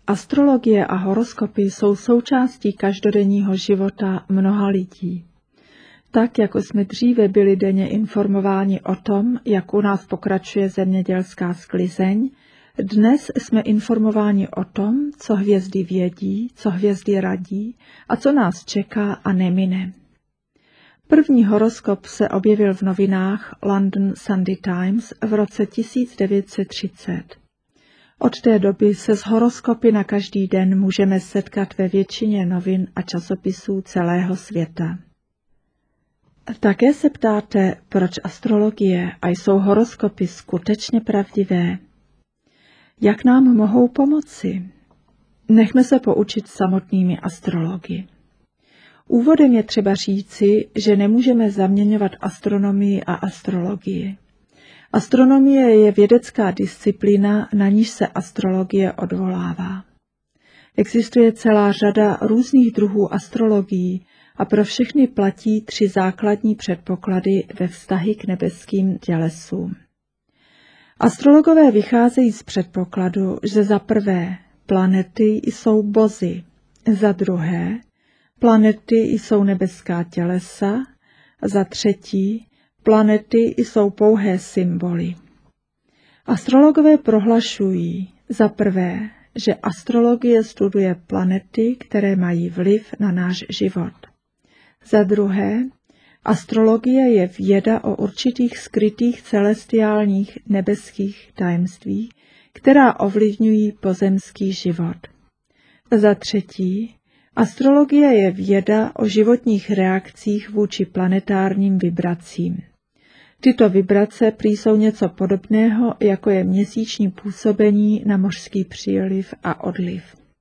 Astrologie a horoskopy jsou součástí každodenního života mnoha lidí. Tak, jako jsme dříve byli denně informováni o tom, jak u nás pokračuje zemědělská sklizeň, dnes jsme informováni o tom, co hvězdy vědí, co hvězdy radí a co nás čeká a nemine. První horoskop se objevil v novinách London Sunday Times v roce 1930. Od té doby se s horoskopy na každý den můžeme setkat ve většině novin a časopisů celého světa. Také se ptáte, proč astrologie a jsou horoskopy skutečně pravdivé? Jak nám mohou pomoci? Nechme se poučit samotnými astrology. Úvodem je třeba říci, že nemůžeme zaměňovat astronomii a astrologii. Astronomie je vědecká disciplína, na níž se astrologie odvolává. Existuje celá řada různých druhů astrologií a pro všechny platí 3 základní předpoklady ve vztahy k nebeským tělesům. Astrologové vycházejí z předpokladu, že za prvé planety jsou bozy, za druhé planety jsou nebeská tělesa, za třetí planety jsou pouhé symboly. Astrologové prohlašují za prvé, že astrologie studuje planety, které mají vliv na náš život. Za druhé, astrologie je věda o určitých skrytých celestiálních nebeských tajemství, která ovlivňují pozemský život. Za třetí, astrologie je věda o životních reakcích vůči planetárním vibracím. Tyto vibrace prý jsou něco podobného, jako je měsíční působení na mořský příliv a odliv.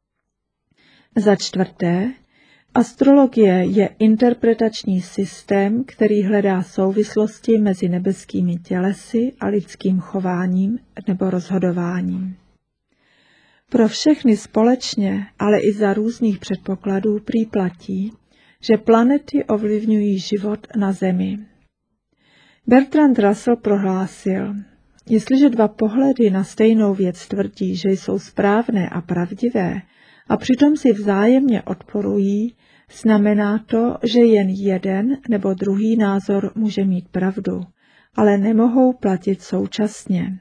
Za čtvrté, astrologie je interpretační systém, který hledá souvislosti mezi nebeskými tělesy a lidským chováním nebo rozhodováním. Pro všechny společně, ale i za různých předpokladů prý platí, že planety ovlivňují život na Zemi. Bertrand Russell prohlásil, jestliže 2 pohledy na stejnou věc tvrdí, že jsou správné a pravdivé a přitom si vzájemně odporují, znamená to, že jen jeden nebo druhý názor může mít pravdu, ale nemohou platit současně.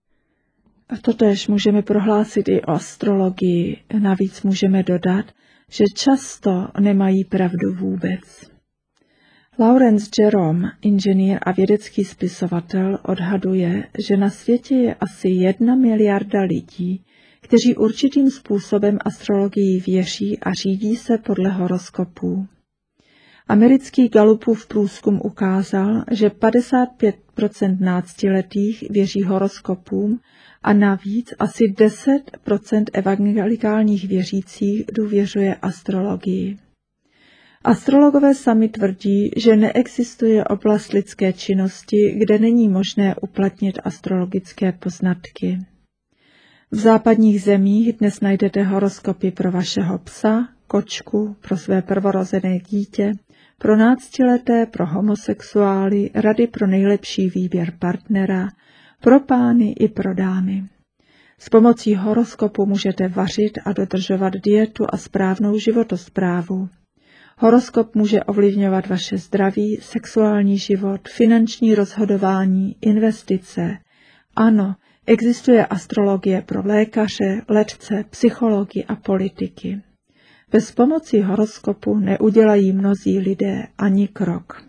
A totéž můžeme prohlásit i o astrologii, navíc můžeme dodat, že často nemají pravdu vůbec. Lawrence Jerome, inženýr a vědecký spisovatel, odhaduje, že na světě je asi 1 miliarda lidí, kteří určitým způsobem astrologii věří a řídí se podle horoskopů. Americký Gallupův průzkum ukázal, že 55% náctiletých věří horoskopům a navíc asi 10% evangelikálních věřících důvěřuje astrologii. Astrologové sami tvrdí, že neexistuje oblast lidské činnosti, kde není možné uplatnit astrologické poznatky. V západních zemích dnes najdete horoskopy pro vašeho psa, kočku, pro své prvorozené dítě, pro náctileté, pro homosexuály, rady pro nejlepší výběr partnera, pro pány i pro dámy. S pomocí horoskopu můžete vařit a dodržovat dietu a správnou životosprávu. Horoskop může ovlivňovat vaše zdraví, sexuální život, finanční rozhodování, investice. Ano, existuje astrologie pro lékaře, léčce, psychology a politiky. Bez pomoci horoskopu neudělají mnozí lidé ani krok.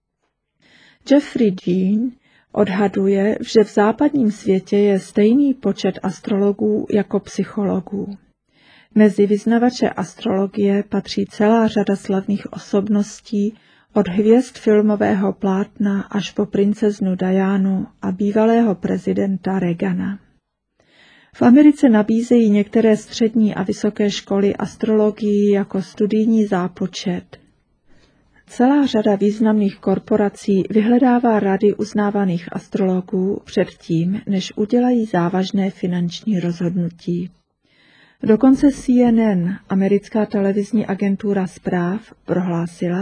Jeffrey Dean odhaduje, že v západním světě je stejný počet astrologů jako psychologů. Mezi vyznavače astrologie patří celá řada slavných osobností, od hvězd filmového plátna až po princeznu Dianu a bývalého prezidenta Reagana. V Americe nabízejí některé střední a vysoké školy astrologii jako studijní zápočet. Celá řada významných korporací vyhledává rady uznávaných astrologů předtím, než udělají závažné finanční rozhodnutí. Dokonce CNN, americká televizní agentura zpráv, prohlásila,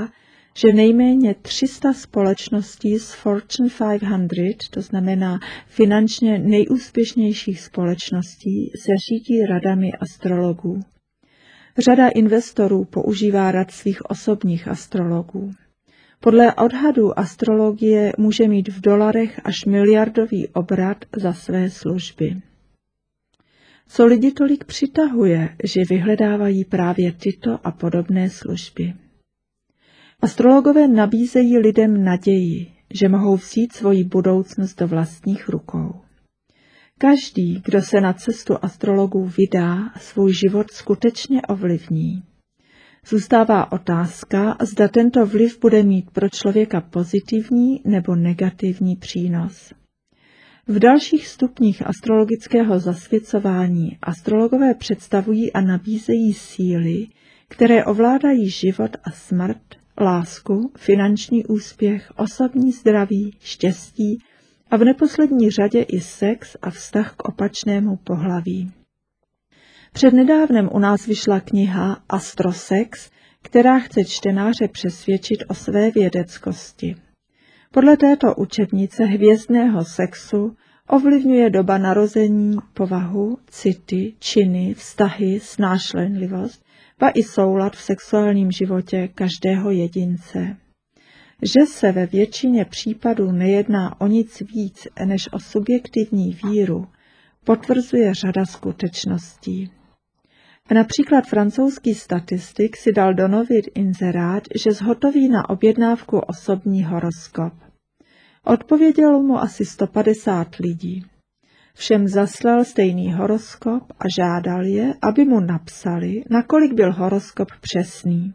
že nejméně 300 společností z Fortune 500, to znamená finančně nejúspěšnějších společností, se řídí radami astrologů. Řada investorů používá rad svých osobních astrologů. Podle odhadů astrologie může mít v dolarech až miliardový obrat za své služby. Co lidi tolik přitahuje, že vyhledávají právě tyto a podobné služby? Astrologové nabízejí lidem naději, že mohou vzít svoji budoucnost do vlastních rukou. Každý, kdo se na cestu astrologů vydá, svůj život skutečně ovlivní. Zůstává otázka, zda tento vliv bude mít pro člověka pozitivní nebo negativní přínos. V dalších stupních astrologického zasvěcování astrologové představují a nabízejí síly, které ovládají život a smrt, lásku, finanční úspěch, osobní zdraví, štěstí a v neposlední řadě i sex a vztah k opačnému pohlaví. Přednedávnem u nás vyšla kniha Astrosex, která chce čtenáře přesvědčit o své vědeckosti. Podle této učebnice hvězdného sexu ovlivňuje doba narození, povahu, city, činy, vztahy, snášenlivost, ba i soulad v sexuálním životě každého jedince. Že se ve většině případů nejedná o nic víc než o subjektivní víru, potvrzuje řada skutečností. Například francouzský statistik si dal donovit inzerát, že zhotoví na objednávku osobní horoskop. Odpovědělo mu asi 150 lidí. Všem zaslal stejný horoskop a žádal je, aby mu napsali, nakolik byl horoskop přesný.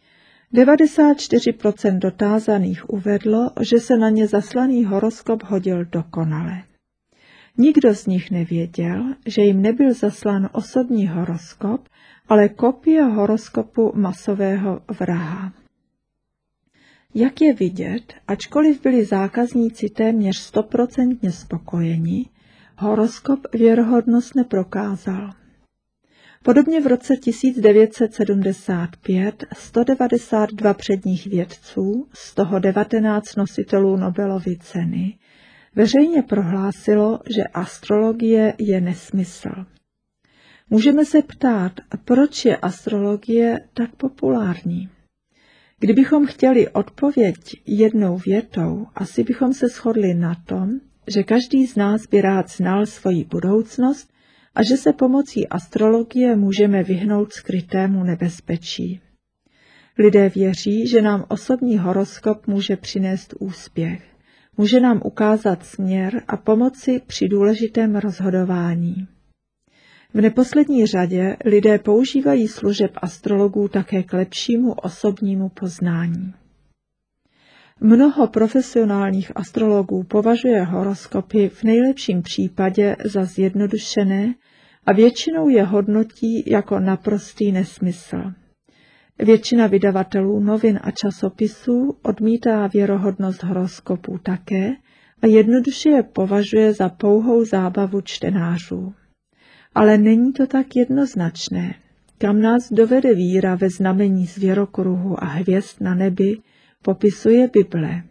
94% dotázaných uvedlo, že se na ně zaslaný horoskop hodil dokonale. Nikdo z nich nevěděl, že jim nebyl zaslán osobní horoskop, ale kopie horoskopu masového vraha. Jak je vidět, ačkoliv byli zákazníci téměř 100% spokojeni, horoskop věrohodnost neprokázal. Podobně v roce 1975 192 předních vědců, z toho 19 nositelů Nobelovy ceny, veřejně prohlásilo, že astrologie je nesmysl. Můžeme se ptát, proč je astrologie tak populární? Kdybychom chtěli odpověď jednou větou, asi bychom se shodli na tom, že každý z nás by rád znal svoji budoucnost a že se pomocí astrologie můžeme vyhnout skrytému nebezpečí. Lidé věří, že nám osobní horoskop může přinést úspěch, může nám ukázat směr a pomoci při důležitém rozhodování. V neposlední řadě lidé používají služeb astrologů také k lepšímu osobnímu poznání. Mnoho profesionálních astrologů považuje horoskopy v nejlepším případě za zjednodušené a většinou je hodnotí jako naprostý nesmysl. Většina vydavatelů novin a časopisů odmítá věrohodnost horoskopů také a jednoduše je považuje za pouhou zábavu čtenářů. Ale není to tak jednoznačné. Kam nás dovede víra ve znamení zvěrokruhu a hvězd na nebi, popisuje Bible.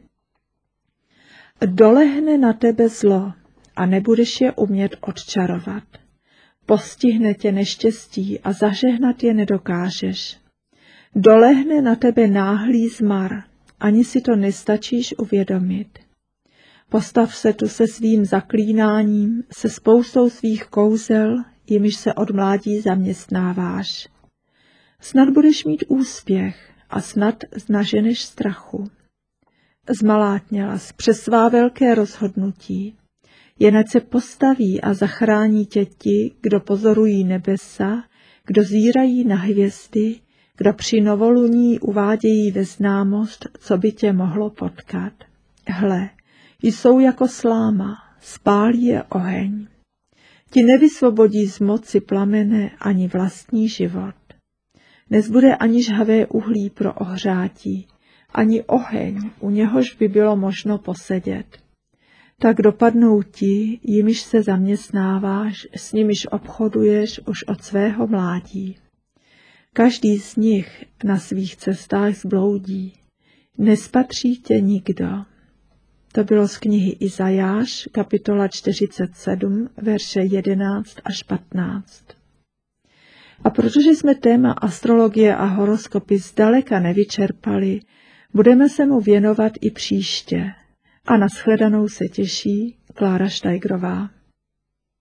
Dolehne na tebe zlo a nebudeš je umět odčarovat. Postihne tě neštěstí a zažehnat je nedokážeš. Dolehne na tebe náhlý zmar, ani si to nestačíš uvědomit. Postav se tu se svým zaklínáním, se spoustou svých kouzel, jimiž se od mládí zaměstnáváš. Snad budeš mít úspěch a snad naženeš strachu. Zmalátněla jsi přes svá velké rozhodnutí, jen ať se postaví a zachrání tě ti, kdo pozorují nebesa, kdo zírají na hvězdy, kdo při novoluní uvádějí ve známost, co by tě mohlo potkat. Hle, jsou jako sláma, spálí je oheň. Ti nevysvobodí z moci plamene ani vlastní život. Nezbude ani žhavé uhlí pro ohřátí, ani oheň, u něhož by bylo možno posedět. Tak dopadnou ti, jimiž se zaměstnáváš, s nimiž obchoduješ už od svého mládí. Každý z nich na svých cestách zbloudí. Nespatří tě nikdo. To bylo z knihy Izajáš, kapitola 47, verše 11 až 15. A protože jsme téma astrologie a horoskopy zdaleka nevyčerpali, budeme se mu věnovat i příště. A na shledanou se těší Klára Štajgrová.